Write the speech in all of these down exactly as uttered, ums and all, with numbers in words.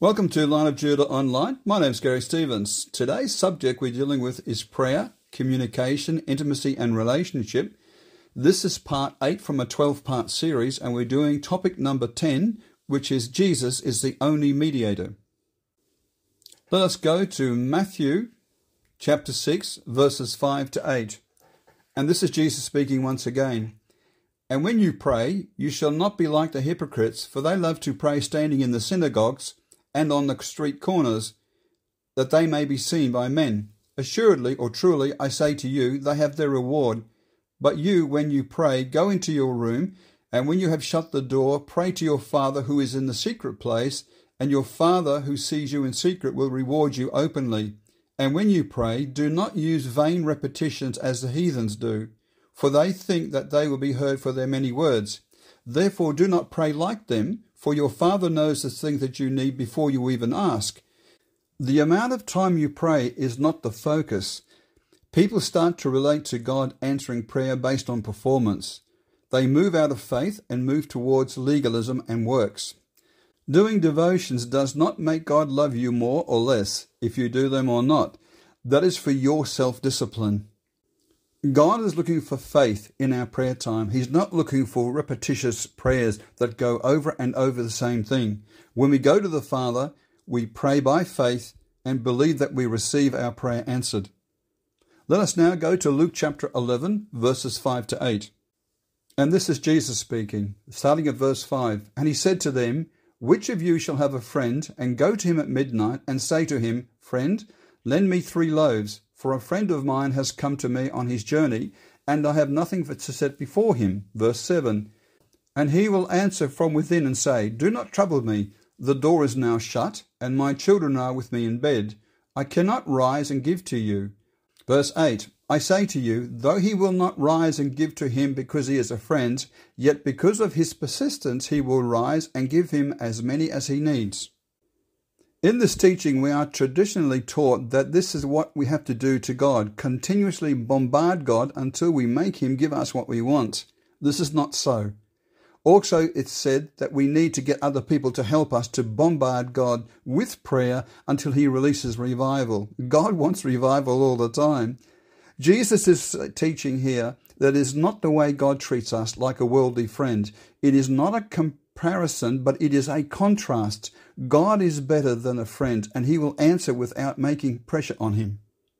Welcome to Line of Judah Online. My name's Gary Stevens. Today's subject we're dealing with is prayer, communication, intimacy and relationship. This is part eight from a twelve-part series, and we're doing topic number ten, which is Jesus is the only mediator. Let us go to Matthew chapter six, verses five to eight. And this is Jesus speaking once again. And when you pray, you shall not be like the hypocrites, for they love to pray standing in the synagogues and on the street corners, that they may be seen by men. Assuredly or truly, I say to you, they have their reward. But you, when you pray, go into your room, and when you have shut the door, pray to your Father who is in the secret place, and your Father who sees you in secret will reward you openly. And when you pray, do not use vain repetitions as the heathens do, for they think that they will be heard for their many words. Therefore do not pray like them, for your Father knows the things that you need before you even ask. The amount of time you pray is not the focus. People start to relate to God answering prayer based on performance. They move out of faith and move towards legalism and works. Doing devotions does not make God love you more or less, if you do them or not. That is for your self-discipline. God is looking for faith in our prayer time. He's not looking for repetitious prayers that go over and over the same thing. When we go to the Father, we pray by faith and believe that we receive our prayer answered. Let us now go to Luke chapter eleven, verses five to eight. And this is Jesus speaking, starting at verse five. And he said to them, Which of you shall have a friend, and go to him at midnight, and say to him, Friend, lend me three loaves, for a friend of mine has come to me on his journey, and I have nothing to set before him. Verse seven. And he will answer from within and say, Do not trouble me. The door is now shut, and my children are with me in bed. I cannot rise and give to you. Verse eight. I say to you, though he will not rise and give to him because he is a friend, yet because of his persistence he will rise and give him as many as he needs. In this teaching, we are traditionally taught that this is what we have to do to God, continuously bombard God until we make him give us what we want. This is not so. Also, it's said that we need to get other people to help us to bombard God with prayer until he releases revival. God wants revival all the time. Jesus is teaching here that it is not the way God treats us, like a worldly friend. It is not a comparison, but it is a contrast. God is better than a friend, and he will answer without making pressure on him.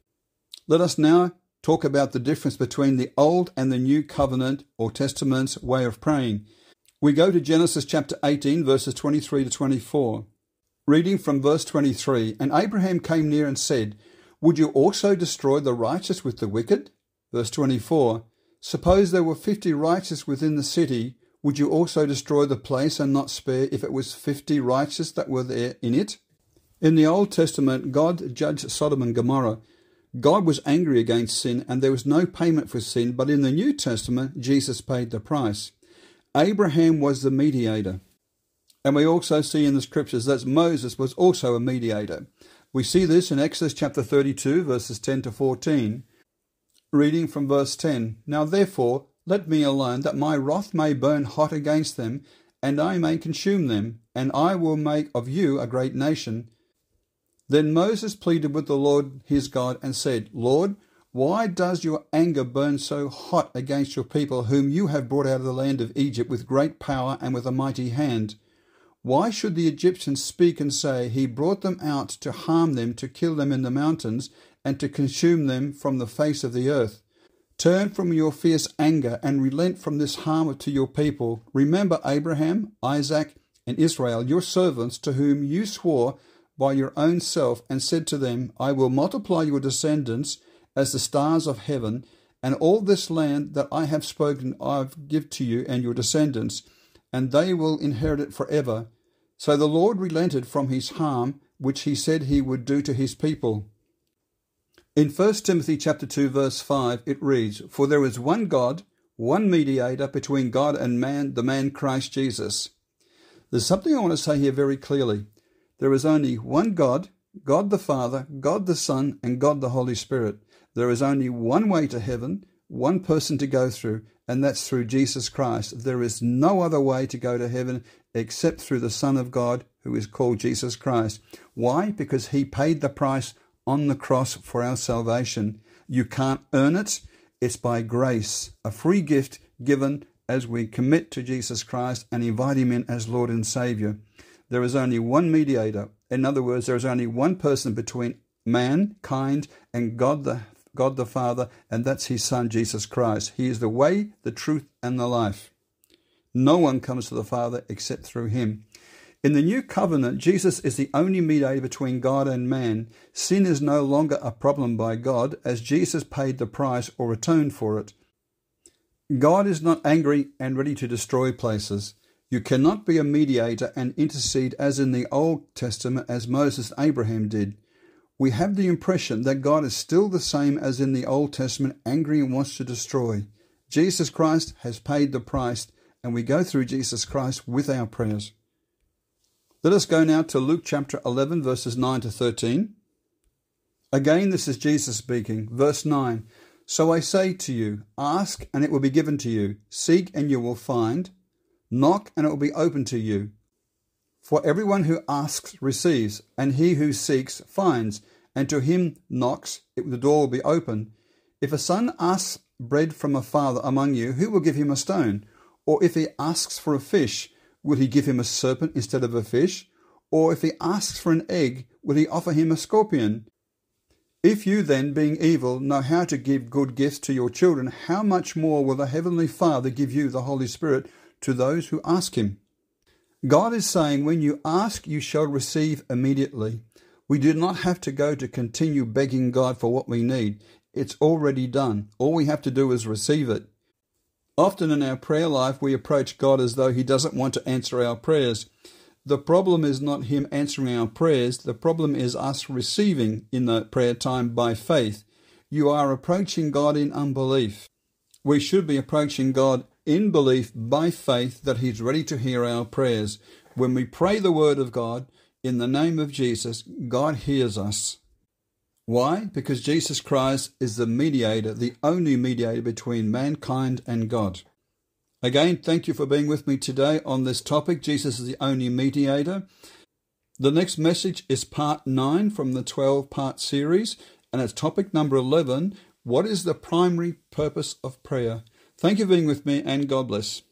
Let us now talk about the difference between the Old and the New Covenant or Testament's way of praying. We go to Genesis chapter eighteen, verses twenty-three to twenty-four. Reading from verse twenty-three, And Abraham came near and said, Would you also destroy the righteous with the wicked? Verse twenty-four, Suppose there were fifty righteous within the city, would you also destroy the place and not spare if it was fifty righteous that were there in it? In the Old Testament, God judged Sodom and Gomorrah. God was angry against sin, and there was no payment for sin, but in the New Testament, Jesus paid the price. Abraham was the mediator. And we also see in the scriptures that Moses was also a mediator. We see this in Exodus chapter thirty-two, verses ten to fourteen. Reading from verse ten, Now therefore, let me alone, that my wrath may burn hot against them, and I may consume them, and I will make of you a great nation. Then Moses pleaded with the Lord his God, and said, Lord, why does your anger burn so hot against your people, whom you have brought out of the land of Egypt with great power and with a mighty hand? Why should the Egyptians speak and say, He brought them out to harm them, to kill them in the mountains, and to consume them from the face of the earth? Turn from your fierce anger and relent from this harm to your people. Remember Abraham, Isaac, and Israel, your servants, to whom you swore by your own self and said to them, I will multiply your descendants as the stars of heaven, and all this land that I have spoken I give to you and your descendants, and they will inherit it forever. So the Lord relented from his harm, which he said he would do to his people. In First Timothy chapter two, verse five, it reads, For there is one God, one mediator between God and man, the man Christ Jesus. There's something I want to say here very clearly. There is only one God, God the Father, God the Son, and God the Holy Spirit. There is only one way to heaven, one person to go through, and that's through Jesus Christ. There is no other way to go to heaven except through the Son of God, who is called Jesus Christ. Why? Because he paid the price on the cross for our salvation. You can't earn it. It's by grace, a free gift given as we commit to Jesus Christ and invite him in as Lord and Saviour. There is only one mediator. In other words, there is only one person between mankind and God the God the Father, and that's his Son, Jesus Christ. He is the way, the truth, and the life. No one comes to the Father except through him. In the new covenant, Jesus is the only mediator between God and man. Sin is no longer a problem by God, as Jesus paid the price or atoned for it. God is not angry and ready to destroy places. You cannot be a mediator and intercede as in the Old Testament as Moses and Abraham did. We have the impression that God is still the same as in the Old Testament, angry and wants to destroy. Jesus Christ has paid the price, and we go through Jesus Christ with our prayers. Let us go now to Luke chapter eleven, verses nine to thirteen. Again, this is Jesus speaking. Verse nine, "So I say to you, ask and it will be given to you. Seek and you will find. Knock and it will be opened to you. For everyone who asks receives, and he who seeks finds, and to him knocks, the door will be open. If a son asks bread from a father among you, who will give him a stone? Or if he asks for a fish, will he give him a serpent instead of a fish? Or if he asks for an egg, will he offer him a scorpion? If you then, being evil, know how to give good gifts to your children, how much more will the Heavenly Father give you the Holy Spirit to those who ask him?" God is saying, when you ask, you shall receive immediately. We do not have to go to continue begging God for what we need. It's already done. All we have to do is receive it. Often in our prayer life, we approach God as though he doesn't want to answer our prayers. The problem is not him answering our prayers. The problem is us receiving in the prayer time by faith. You are approaching God in unbelief. We should be approaching God in belief by faith that he's ready to hear our prayers. When we pray the word of God in the name of Jesus, God hears us. Why? Because Jesus Christ is the mediator, the only mediator between mankind and God. Again, thank you for being with me today on this topic. Jesus is the only mediator. The next message is part nine from the twelve-part series, and it's topic number eleven, what is the primary purpose of prayer? Thank you for being with me, and God bless.